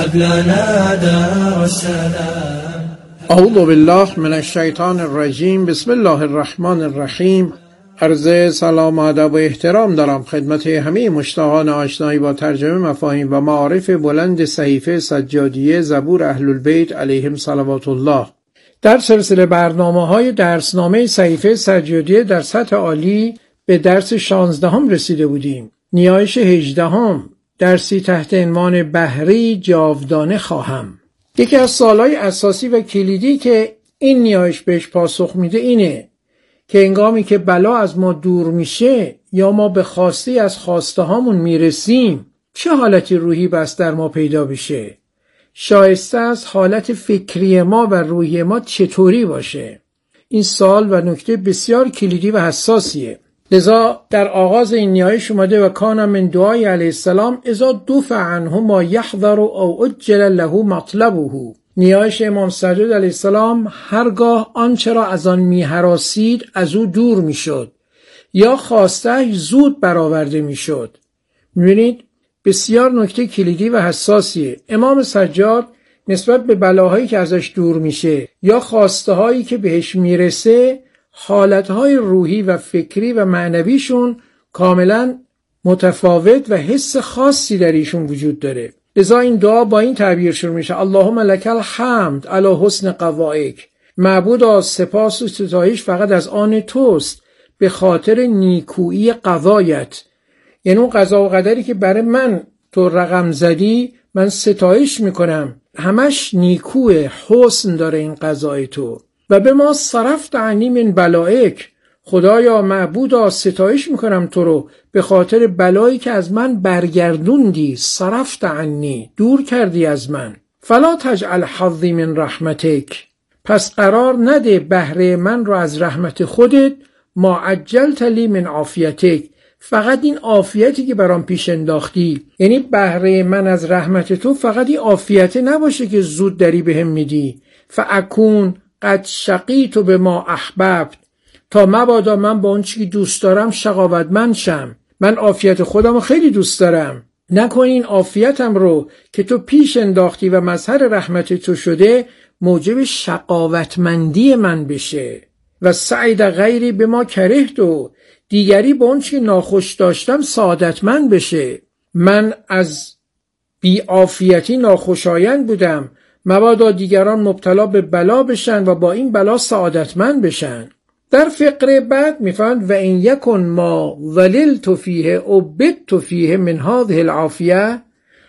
هب لنا دار السلام. اعوذ بالله من الشیطان الرجیم. بسم الله الرحمن الرحیم. عرض سلام و ادب و احترام دارم خدمت همه مشتاقان آشنایی با ترجمه مفاهیم و معارف بلند صحیفه سجادیه زبور اهل البیت علیهم صلوات الله. در سلسله برنامه‌های درسنامه صحیفه سجادیه در سطح عالی به درس 16 رسیده بودیم. نیایش 18 درسی تحت عنوان بهره جاودانه خواهم. یکی از سوالای اساسی و کلیدی که این نیایش بهش پاسخ میده اینه که هنگامی که بلا از ما دور میشه یا ما به خواسته از خواسته هامون میرسیم چه حالتی روحی بس در ما پیدا بشه؟ شایسته از حالت فکری ما و روحی ما چطوری باشه؟ این سوال و نکته بسیار کلیدی و حساسیه. لذا در آغاز این نیایش اومده و کان من دعای علیه السلام اذا دفع عنه ما یحذر او اجل له مطلبه. نیایش امام سجاد علیه السلام هرگاه آنچه را از آن می‌هراسید از او دور میشد یا خواسته‌اش زود برآورده میشد. می‌بینید بسیار نکته کلیدی و حساسیه. امام سجاد نسبت به بلاهایی که ازش دور میشه یا خواسته‌هایی که بهش میرسه حالتهای روحی و فکری و معنویشون کاملا متفاوت و حس خاصی در ایشون وجود داره. لذا این دعا با این تعبیر شروع میشه: اللهم لک الحمد علی حسن قضائک. معبودا سپاس و ستایش فقط از آن توست به خاطر نیکویی قضایت. یعنی اون قضا و قدری که برای من تو رقم زدی من ستایش میکنم، همش نیکوه، حسن داره این قضای تو. و به ما صرفت عنی من بلائک. خدایا معبودا ستایش میکنم تو رو به خاطر بلایی که از من برگردوندی، صرفت عنی، دور کردی از من. فلا تجعل حظی من رحمتک. پس قرار نده بهره من رو از رحمت خودت، ما عجلت لی من عافیتک. فقط این عافیتی که برام پیش انداختی، یعنی بهره من از رحمت تو فقط این عافیت نباشه که زود داری بهم میدی. فاکون قد شقیت به ما احببت. تا مبادا من با اون چی که دوست دارم شقاوتمند شم. من عافیت خودم رو خیلی دوست دارم، نکن این عافیتم رو که تو پیش انداختی و مظهر رحمت تو شده موجب شقاوتمندی من بشه. و سعید غیری به ما کرهت، و دیگری با اون چی ناخوش داشتم سعادتمند بشه. من از بی عافیتی ناخوشایند بودم، مبادا دیگران مبتلا به بلا بشن و با این بلا سعادتمند بشن. در فقره بعد میفرماید و این یکن ما ظللت فیه او بت فیه من هذه العافیه.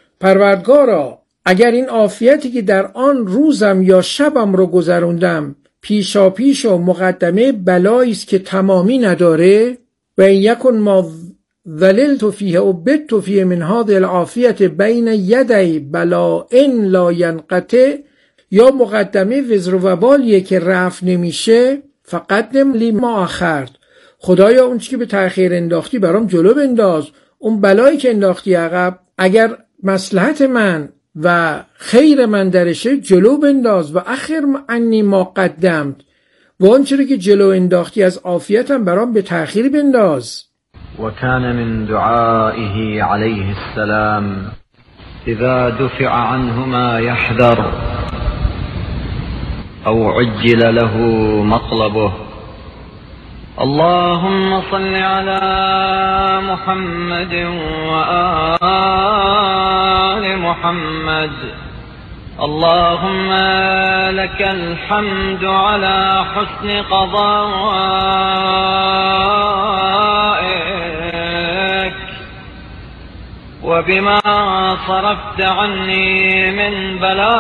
پروردگارا اگر این عافیتی که در آن روزم یا شبم رو گذروندم پیشا پیش و مقدمه بلایی است که تمامی نداره، و این یکن ما ظللت فیه او بت فیه من هذه العافیه بین یدی بلاء لا ینقطع، یا مقدمه وزر و وبالیه که رفع نمیشه، فقدم لی ما اخرت. خدایا اون چی که به تأخیر انداختی برام جلو بنداز. اون بلایی که انداختی عقب اگر مصلحت من و خیر من درشه جلو بنداز. و اخر عنی ما قدمت، و اون چیزی که جلو انداختی از عافیتم برام به تأخیر بنداز. وكان من دعائه عليه السلام إذا دفع عنه ما يحذر أو عجل له مطلبه اللهم صل على محمد وآل محمد. اللهم لك الحمد على حسن قضائك وبما صرفت عني من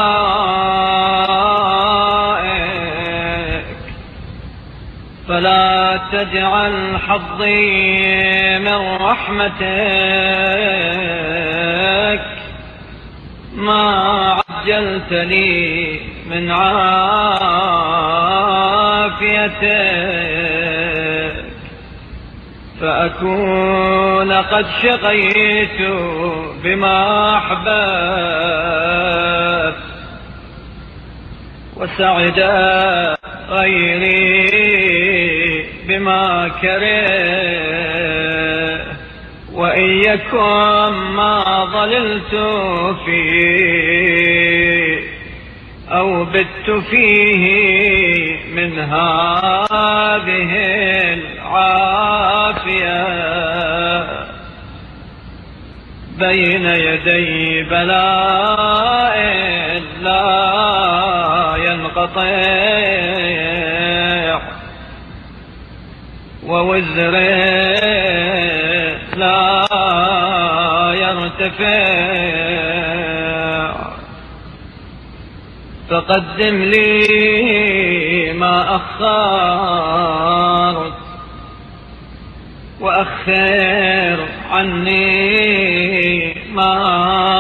بلائك، فلا تجعل حظي من رحمتك ما عجلت لي من عافيتك، فأكون قد شقيت بما أحببت وسعد غيري بما كره، وإن يكن ما ضللت فيه أو بت فيه من هذه العافية بين يدي بلاء لا ينقطع ووزر لا يرتفع، فقدم لي ما أخرت وأخر عني ما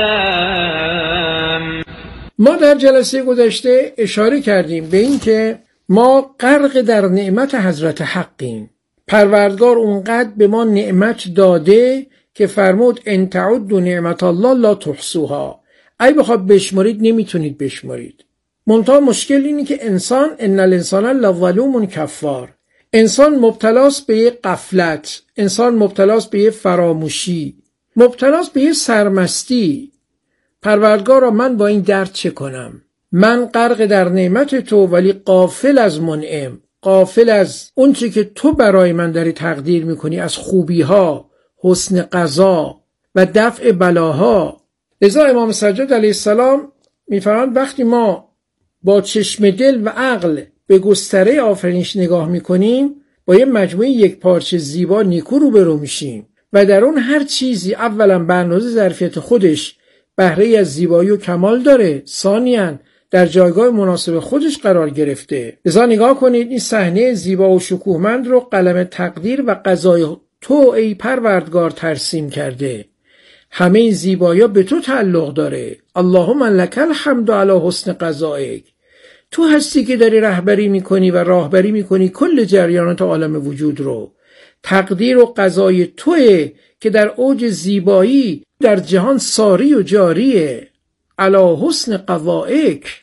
قدم. ما در جلسه گذشته اشاره کردیم به این که ما غرق در نعمت حضرت حقیم. پروردگار اونقدر به ما نعمت داده که فرمود ان تعدوا نعمت الله لا تحصوها. اگه بخواد بشمارید نمیتونید بشمارید. منتها مشکل اینه که انسان ان الانسان لظلوم کفار. انسان مبتلاست به یه غفلت، انسان مبتلاست به یه فراموشی، مبتلاست به یه سرمستی. پروردگارا من با این درد چه کنم؟ من غرق در نعمت تو ولی غافل از منعم، غافل از اون چی که تو برای من داری تقدیر میکنی از خوبیها، حسن قضا و دفع بلاها. لذا امام سجاد علیه السلام میفرماند وقتی ما با چشم دل و عقل به گستره آفرینش نگاه میکنیم با یه مجموعه یک پارچه زیبا نیکو روبرو میشیم و در اون هر چیزی اولا برنامه ظرفیت خودش بهره از زیبایی و کمال داره، ثانیاً در جایگاه مناسب خودش قرار گرفته. لذا نگاه کنید این صحنه زیبا و شکوهمند رو قلم تقدیر و قضای تو ای پروردگار ترسیم کرده. همه این زیبایی‌ها به تو تعلق داره. اللهم لک الحمد علی حسن قضایک. تو هستی که داری رهبری میکنی و راهبری میکنی کل جریانات عالم وجود رو. تقدیر و قضای توئه که در اوج زیبایی در جهان ساری و جاریه. علی حسن قضایک،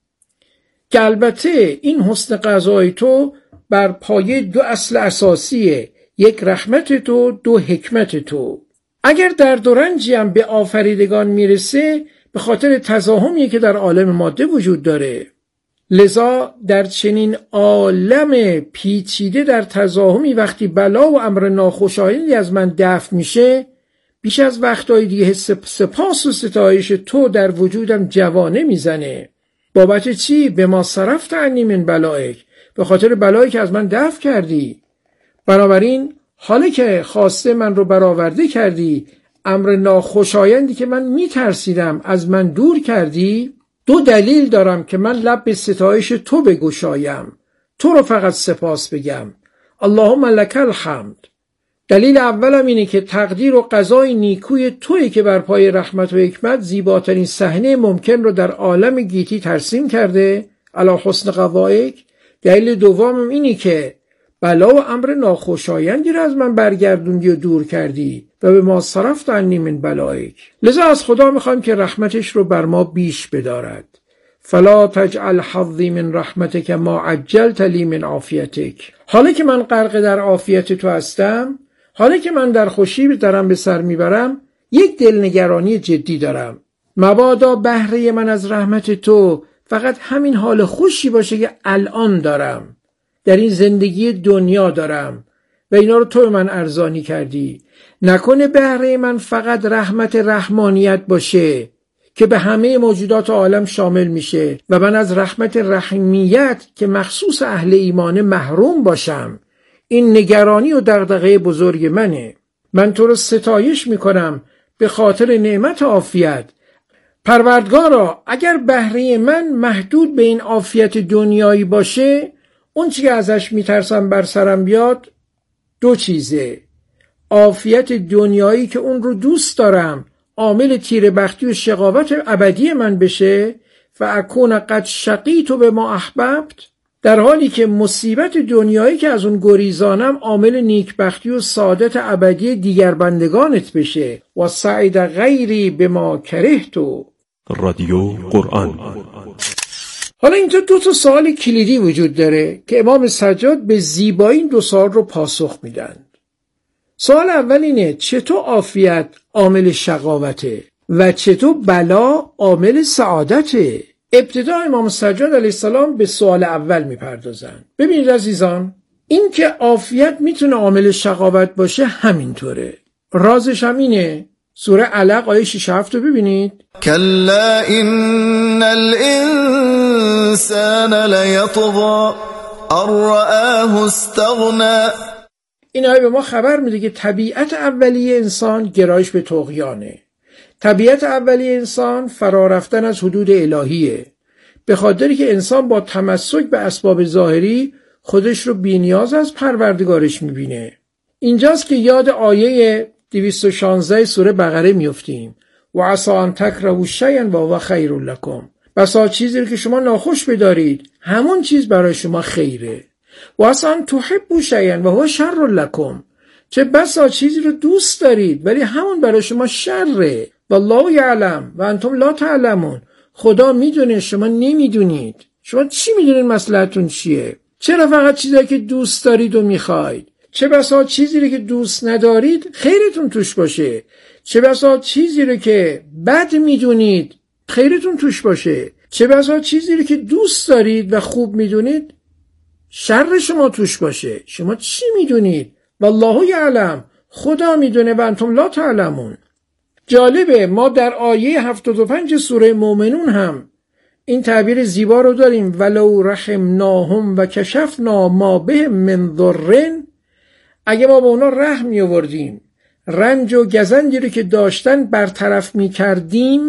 که البته این حسن قضای تو بر پایه دو اصل اساسیه، یک رحمت تو، دو حکمت تو. اگر درد و رنجی هم به آفریدگان میرسه به خاطر تزاحمی که در عالم ماده وجود داره. لذا در چنین عالم پیچیده در تزاحمی وقتی بلا و امر ناخوشایندی از من دفع میشه، بیش از وقتهای دیگه حس سپاس و ستایش تو در وجودم جوانه میزنه. بابت چی؟ به ما صرفت عنی من بلایک، به خاطر بلایی که از من دفع کردی. بنابراین حالا که خواسته من رو برآورده کردی، امر ناخوشایندی که من میترسیدم از من دور کردی، دو دلیل دارم که من لب به ستایش تو بگشایم، تو رو فقط سپاس بگم. اللهم لک الحمد. دلیل اولم اینه که تقدیر و قضای نیکوی تویی که بر پای رحمت و حکمت زیباترین صحنه ممکن رو در عالم گیتی ترسیم کرده، علی حسن قضایک. دلیل دومم اینه که بلا و امر ناخوشایندی رو از من برگردوندی و دور کردی و به ما صرفت عنی من بلایک. لذا از خدا میخوایم که رحمتش رو بر ما بیش بدارد. فلا تجعل حظی من رحمتک ما عجلت لی من عافیتک. حالا که من غرق در عافیت تو هستم، حالا که من در خوشی دارم به سر میبرم، یک دلنگرانی جدی دارم. مبادا بهره من از رحمت تو فقط همین حال خوشی باشه که الان دارم، در این زندگی دنیا دارم و اینا رو تو من ارزانی کردی. نکنه بهره من فقط رحمت رحمانیت باشه که به همه موجودات عالم شامل میشه و من از رحمت رحمیت که مخصوص اهل ایمانه محروم باشم. این نگرانی و دغدغه بزرگ منه. من تو رو ستایش میکنم به خاطر نعمت عافیت. پروردگارا اگر بهره من محدود به این عافیت دنیایی باشه، اون چی که ازش میترسم بر سرم بیاد دو چیزه. عافیت دنیایی که اون رو دوست دارم عامل تیره بختی و شقاوت ابدی من بشه، فاکون قد شقیت به ما احببت، در حالی که مصیبت دنیایی که از اون گریزانم عامل نیکبختی و سعادت ابدی دیگر بندگانت بشه. و سعید غیری به ما کرهت. رادیو قرآن. حالا اینجا دو تا سوال کلیدی وجود داره که امام سجاد به زیبایی این دو سوال رو پاسخ میدن. سوال اول اینه چطور عافیت عامل شقاوته و چطور بلا عامل سعادته؟ ابتدا امام سجاد علیه السلام به سوال اول میپردازن. ببینید عزیزان، این که عافیت میتونه عامل شقاوت باشه همینطوره. رازش هم اینه. سوره علق آیه 6 7 رو ببینید. کلا ان الانسان لیطغی ان رآه استغنی. این آیه به ما خبر میده که طبیعت اولیه انسان گرایش به طغیانه. طبیعت اولیه انسان فرا رفتن از حدود الهیه. به خاطری که انسان با تمسک به اسباب ظاهری خودش رو بی‌نیاز از پروردگارش میبینه. اینجاست که یاد آیه 216 سوره بقره میافتیم. و عسی ان تکرهوا شیئا و هو خیر لکم. بسا چیزی رو که شما ناخوش بدارید همون چیز برای شما خیره. و عسی ان تحبوا شیئا و هو شر لکم. چه بسا چیزی رو دوست دارید ولی همون برای شما شره. والله یعلم و انتم لا تعلمون. خدا میدونه شما نمیدونید. شما چی میدونید مصلحتون چیه؟ چرا فقط چیزایی که دوست دارید و میخواید؟ چه بسا چیزی رو که دوست ندارید خیرتون توش باشه. چه بسا چیزی رو که بد میدونید خیرتون توش باشه. چه بسا چیزی رو که دوست دارید و خوب میدونید شر شما توش باشه. شما چی میدونید؟ والله یعلم. خدا میدونه و انتم لا تعلمون. جالبه ما در آیه 75 سوره مومنون هم این تعبیر زیبا رو داریم. ولو رحمناهم و کشفنا ما بهم من ضر. اگه ما به اونا رحم می آوردیم، رنج و گزندی رو که داشتن برطرف می کردیم،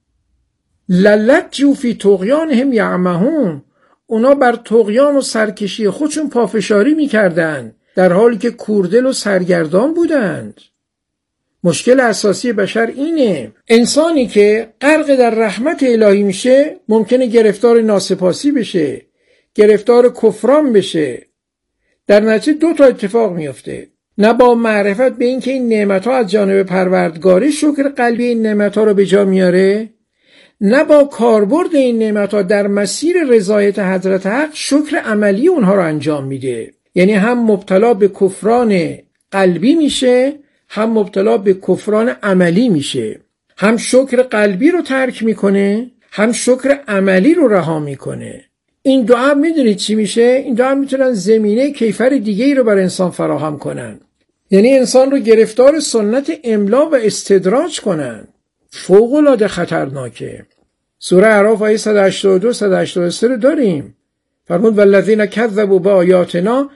للجوا فی طغیانهم یعمهون. اونا بر طغیان و سرکشی خودشون پافشاری می کردن در حالی که کوردل و سرگردان بودند. مشکل اساسی بشر اینه. انسانی که غرق در رحمت الهی میشه ممکنه گرفتار ناسپاسی بشه، گرفتار کفران بشه. در نتیجه دو تا اتفاق میفته. نه با معرفت به این که این نعمت‌ها از جانب پروردگاره شکر قلبی این نعمت‌ها رو به جا میاره، نه با کاربرد این نعمت‌ها در مسیر رضایت حضرت حق شکر عملی اونها رو انجام میده. یعنی هم مبتلا به کفران قلبی میشه، هم مبتلا به کفران عملی میشه. هم شکر قلبی رو ترک میکنه، هم شکر عملی رو رها میکنه. این دو هم میدونید چی میشه؟ این دو هم میتونن زمینه کیفر دیگه ای رو بر انسان فراهم کنن. یعنی انسان رو گرفتار سنت املا و استدراج کنن. فوق العاده خطرناکه. سوره اعراف آیه 182 183 رو داریم. فرمود والذین کذبوا بآیاتنا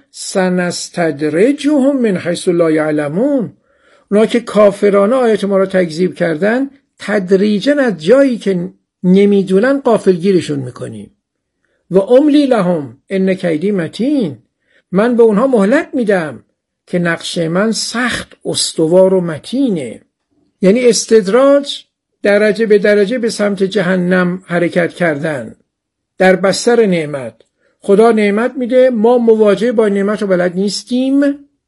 سنستدرجهم من حیث لا یعلمون. اونا که کافرانه آیات ما رو تکذیب کردن تدریجاً از جایی که نمیدونن غافلگیرشون میکنیم. و املی لهم ان کیدی متین. من به اونها مهلت میدم که نقش من سخت استوار و متینه. یعنی استدراج درجه به درجه به سمت جهنم حرکت کردن در بستر نعمت. خدا نعمت میده، ما مواجه با نعمت رو بلد نیستیم،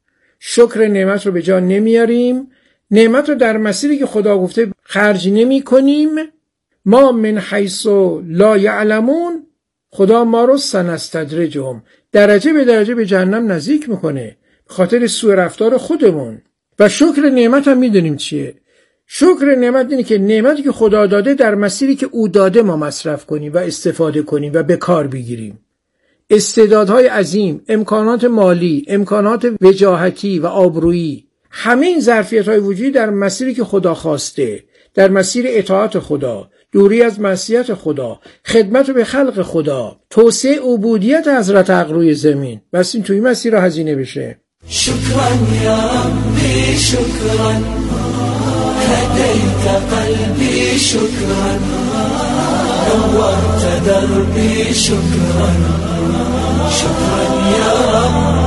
شکر نعمت رو به جا نمیاریم، نعمت رو در مسیری که خدا گفته خرج نمی کنیم. ما من حیث لا یعلمون، خدا ما رو سنستدرجهم درجه به درجه به جهنم نزدیک میکنه به خاطر سوء رفتار خودمون. و شکر نعمت هم میدونیم چیه. شکر نعمت اینه که نعمتی که خدا داده در مسیری که او داده ما مصرف کنیم و استفاده کنیم و به کار بگیریم. استعدادهای عظیم، امکانات مالی، امکانات وجاهتی و آبرویی، همه این ظرفیت‌های وجودی در مسیری که خدا خواسته، در مسیر اطاعت خدا، دوری از معصیت خدا، خدمت به خلق خدا، توسعه عبودیت حضرت حق روی زمین، بس این توی مسیر هزینه بشه. شکرا یا ربی شکرا هدیت قلبی شکرا نورت دربی شکرا شکرا یا رب.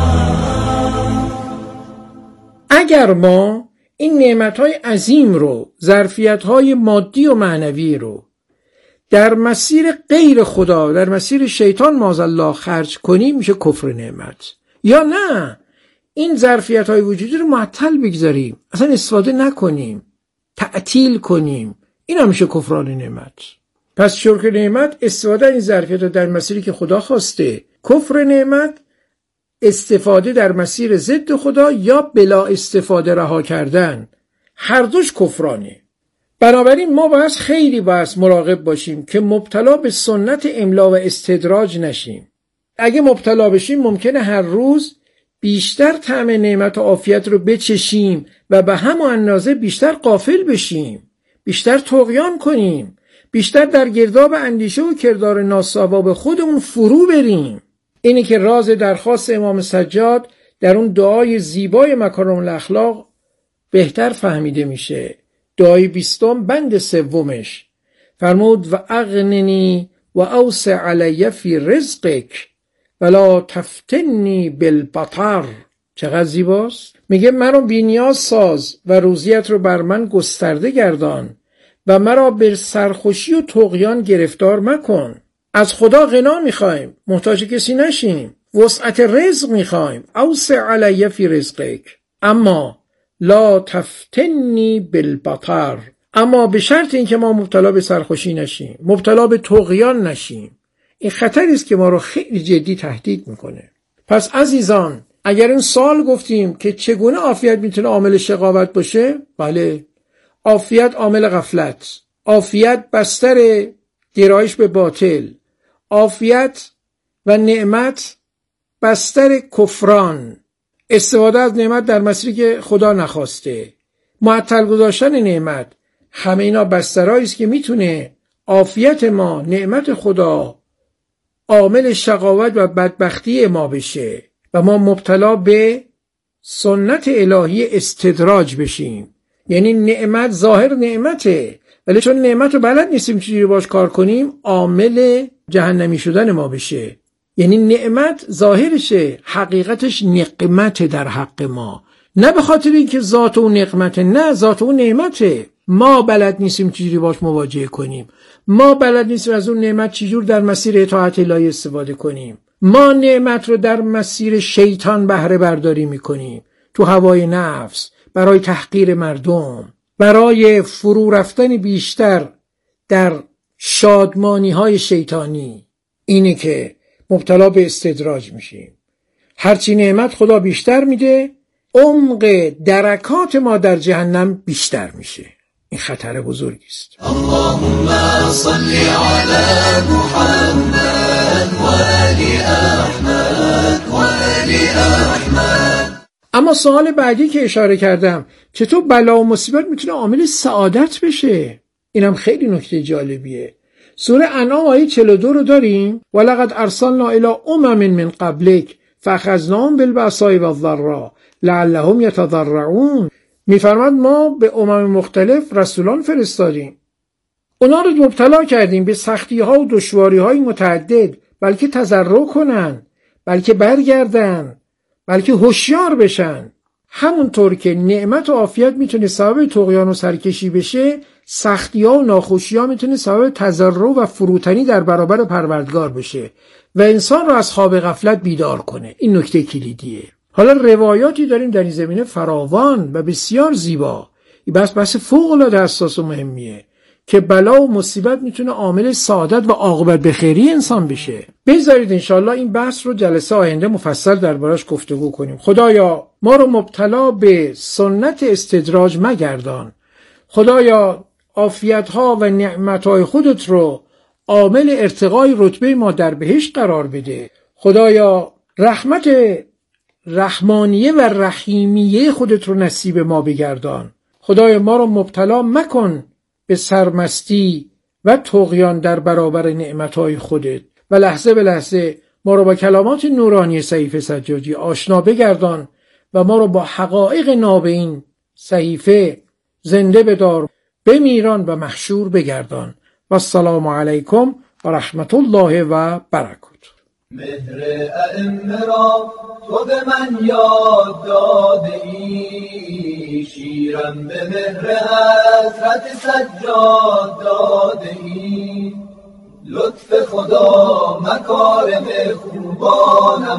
اگر ما این نعمت‌های عظیم رو، ظرفیت‌های مادی و معنوی رو در مسیر غیر خدا، در مسیر شیطان معاذالله خرج کنیم، میشه کفر نعمت. یا نه، این ظرفیت‌های وجودی رو معطل بگذاریم، اصلا استفاده نکنیم، تعطیل کنیم، این هم میشه کفران نعمت. پس شکر نعمت استفاده این ظرفیت رو در مسیری که خدا خواسته. کفر نعمت استفاده در مسیر ضد خدا یا بلا استفاده رها کردن، هر دوش کفرانه. بنابراین ما باید خیلی مراقب باشیم که مبتلا به سنت املا و استدراج نشیم. اگه مبتلا بشیم ممکنه هر روز بیشتر طعم نعمت و عافیت رو بچشیم و به همون اندازه بیشتر غافل بشیم، بیشتر طغیان کنیم، بیشتر در گرداب اندیشه و کردار ناصواب خودمون فرو بریم. اینه که راز درخواست امام سجاد در اون دعای زیبای مکارم الاخلاق بهتر فهمیده میشه. دعای 20 بند 3 فرمود و اغننی و اوسع علی فی رزقک ولا تفتنی بالبطر. چقدر زیباست. میگه مرا بی‌نیاز ساز و روزیت رو بر من گسترده گردان و مرا به سرخوشی و طغیان گرفتار مکن. از خدا غنا میخوایم، محتاج کسی نشیم، وسعت رزق میخوایم، اوسع علی فی رزقک، اما لا تفتنی بالبطر، اما به شرط اینکه ما مبتلا به سرخوشی نشیم، مبتلا به طغیان نشیم. این خطری است که ما رو خیلی جدی تهدید میکنه. پس عزیزان، اگر این سال گفتیم که چگونه عافیت میتونه عامل شقاوت باشه، بله، عافیت عامل غفلت، عافیت بستر گرایش به باطل، عافیت و نعمت بستر کفران، استفاده از نعمت در مسیری که خدا نخواسته، معطل گذاشتن نعمت، همه اینا بسترهایی است که میتونه عافیت ما، نعمت خدا، عامل شقاوت و بدبختی ما بشه و ما مبتلا به سنت الهی استدراج بشیم. یعنی نعمت ظاهر نعمته، ولی چون نعمت رو بلد نیستیم چجوری باش کار کنیم، عامل جهنمی شدن ما بشه. یعنی نعمت ظاهرشه، حقیقتش نقمت در حق ما، نه به خاطر اینکه ذات اون نقمته، نه، ذات اون نعمته. ما بلد نیستیم چجوری باش مواجهه کنیم، ما بلد نیستیم از اون نعمت چجور در مسیر اطاعت الهی استفاده کنیم. ما نعمت رو در مسیر شیطان بهره برداری میکنیم، تو هوای نفس، برای تحقیر مردم، برای فرو رفتن بیشتر در شادمانی های شیطانی. اینه که مبتلا به استدراج میشیم. هرچی نعمت خدا بیشتر میده، عمق درکات ما در جهنم بیشتر میشه. این خطر بزرگی است. اللهم صل علی محمد و آل احمد و آل احمد. اما سوال بعدی که اشاره کردم، چطور بلا و مصیبت میتونه عامل سعادت بشه؟ اینم خیلی نکته جالبیه. سوره انعام آیه 42 رو داریم، ولقد ارسلنا الی امم من قبلک فاخذناهم بالبأساء والضراء لعلهم یتضرعون. میفرماد ما به امم مختلف رسولان فرستادیم، اونا رو مبتلا کردیم به سختی ها و دشواری های متعدد، بلکه تضرع کنن، بلکه برگردن، بلکه هوشیار بشن. همونطور که نعمت و عافیت میتونه سبب طغیان و سرکشی بشه، سختی ها و ناخوشی ها میتونه سبب تضرع و فروتنی در برابر پروردگار بشه و انسان رو از خواب غفلت بیدار کنه. این نکته کلیدیه. حالا روایاتی داریم در این زمینه فراوان و بسیار زیبا. این بحث فوق‌العاده حساس و مهمیه که بلا و مصیبت میتونه عامل سعادت و عاقبت بخیری انسان بشه. بذارید انشالله این بحث رو جلسه آینده مفصل دربارش گفتگو کنیم. خدایا ما رو مبتلا به سنت استدراج مگردان. خدایا عافیت‌ها و نعمت‌های خودت رو عامل ارتقای رتبه ما در بهشت قرار بده. خدایا رحمت رحمانیه و رحیمیه خودت رو نصیب ما بگردان. خدایا ما رو مبتلا مکن به سرمستی و طغیان در برابر نعمتهای خودت و لحظه به لحظه ما رو با کلمات نورانی صحیفه سجادی آشنا بگردان و ما رو با حقایق نابین صحیفه زنده بدار، بمیران و محشور بگردان. و السلام علیکم و رحمت الله و برکاته. مهر ائمه را تو به من یاد داده ای، شیرم به مهر حضرت سجاد داده ای. لطف خدا مکارم خوبانم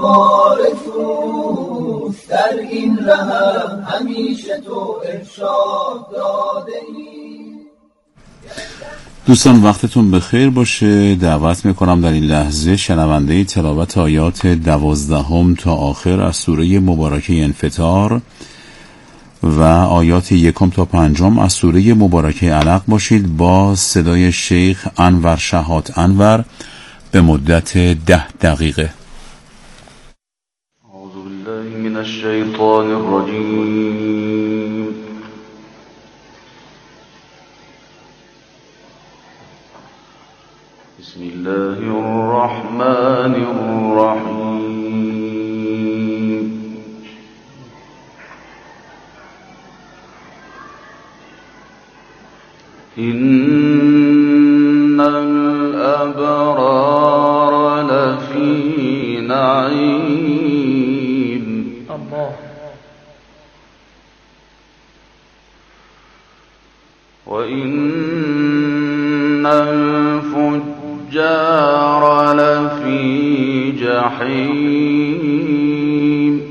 آرزوست، در این ره همیشه تو ارشاد داده ای. دوستان وقتتون بخیر باشه. دعوت میکنم در این لحظه شنونده تلاوت آیات 12 تا آخر از سوره مبارکه انفطار و آیات 1 تا 5 از سوره مبارکه علق باشید با صدای شیخ انور شهات انور به مدت 10 دقیقه. اعوذ بالله من الشیطان الرجیم. بسم الله الرحمن الرحیم. إن الأبرار لفي نعيم وإن الفجار لفي جحيم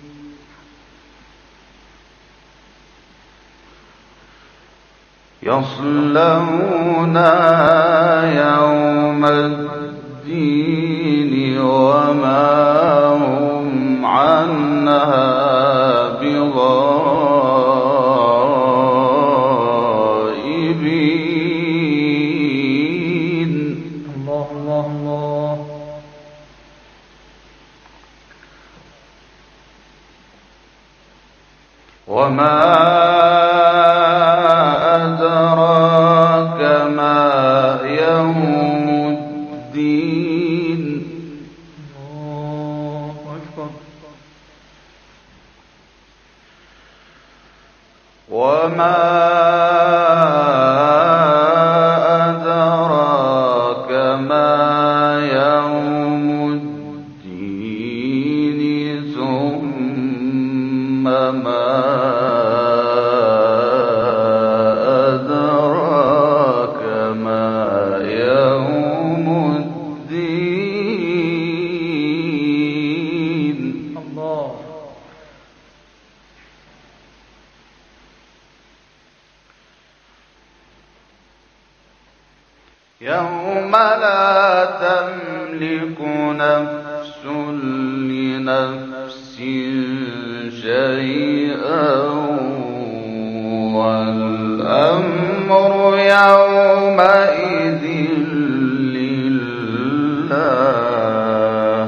يصلونها يوم الدين وما هم عنها بغائبين. الله الله الله. وما أدراك ما يوم الدين ثم ما أدراك ما يوم الدين. الله. يوم لا تملك نفس لنفس شيئا والأمر يومئذ لله.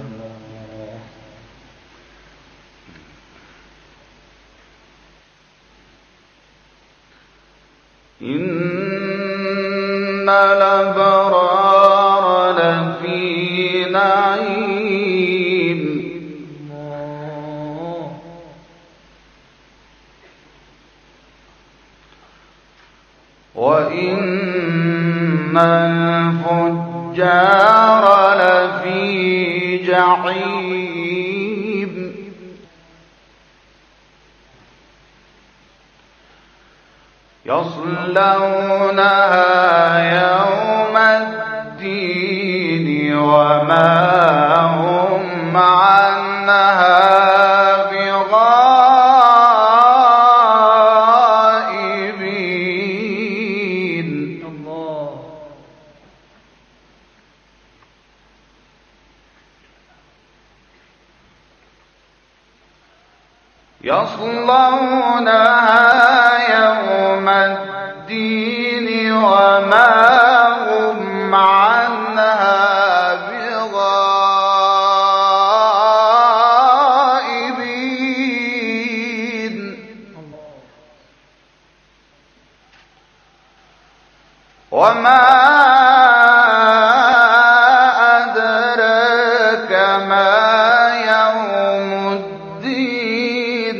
إن الأبرار لفي نعيم وإن الفجار لفي جحيم. يصلونها يوم الدين وما هم عنها بغائبين. الله. يصلونها يوم الدين وما هم عنها بغائبين. وما أدراك ما يوم الدين.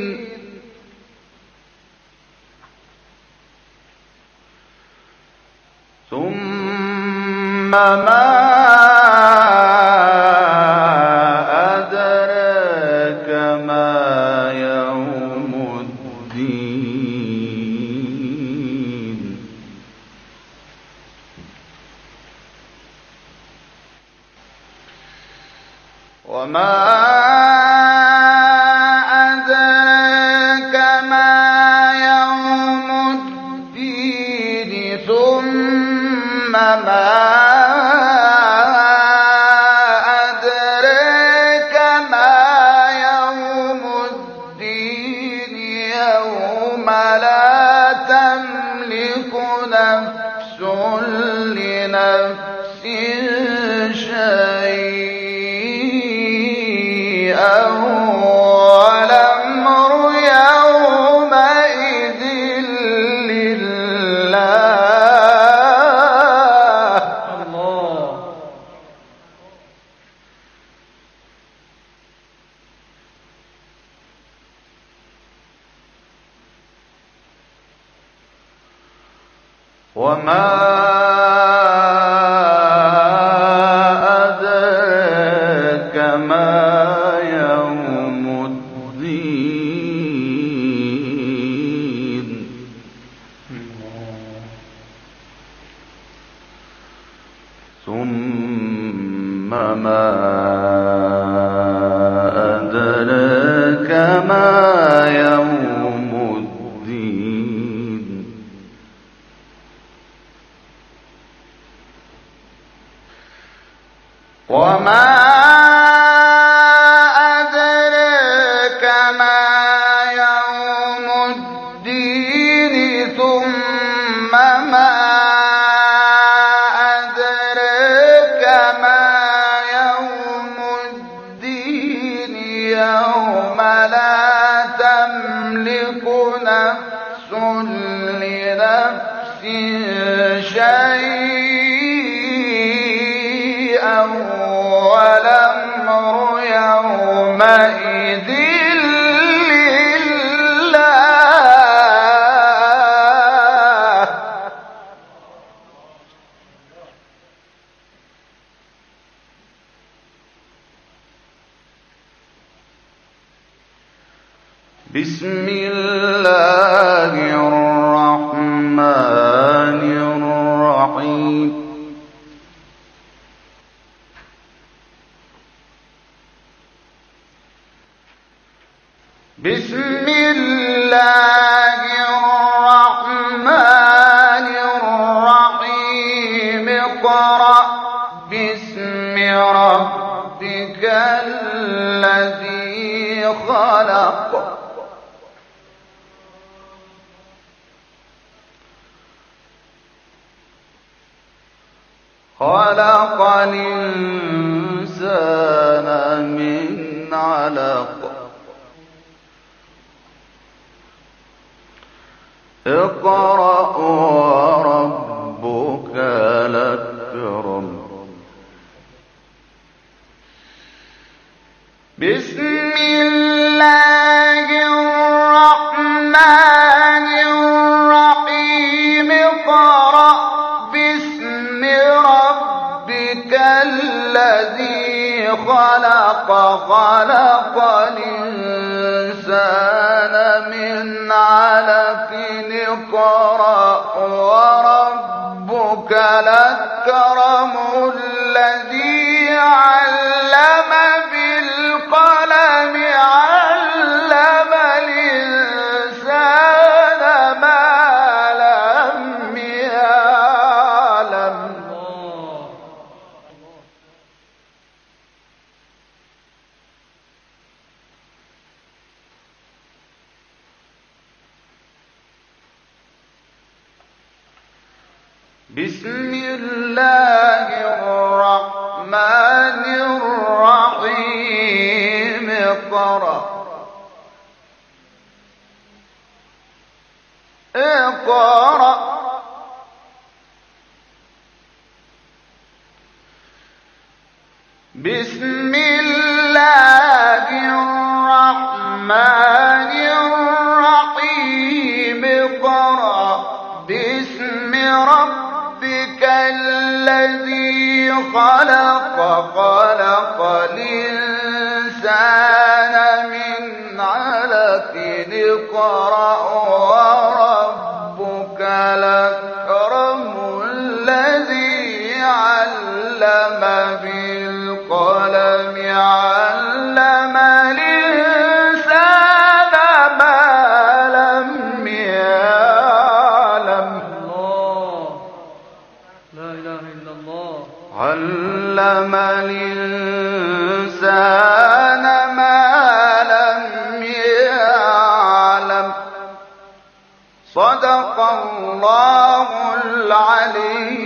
ثم ما أدراك ما يوم الدين. وما أدراك ما يوم الدين. ثم ما أدريك ما يوم الدين يوم لا تملك نفس لنفس شيئا والأمر يومئذ لله. الله. وما أدرك ما يوم الدين ثم ما أدرك ما يوم الدين وما أدرك ما يوم الدين ثم ما أدرك ما يوم الدين يوم لا تملك نفس لنفس شيئا والأمر يومئذ لله. بسم الله الرحمن الرحيم. بسم الله الرحمن الرحيم. اقرأ باسم ربك الذي خلق. خلق الإنسان من علق. اقرأ وربك الأكرم. بسم الله الرحمن الرحيم. اقرأ باسم ربك الذي خلق. خلق الإنسان من علق. اقرأ وربك الأكرم الذي علم بالقلم علم الإنسان ما لم يعلم. بسم الله الرحمن الرحيم. اقرأ. اقرأ. بسم الله الرحمن الرحيم. اقرأ باسم ربك الذي خلق. خلق الإنسان من علق. اقرأ وربك الأكرم الذي علم بالقلم علم الإنسان ما لم يعلم. الله. لا إله إلا علم الإنسان ما لم يعلم صدق الله العلي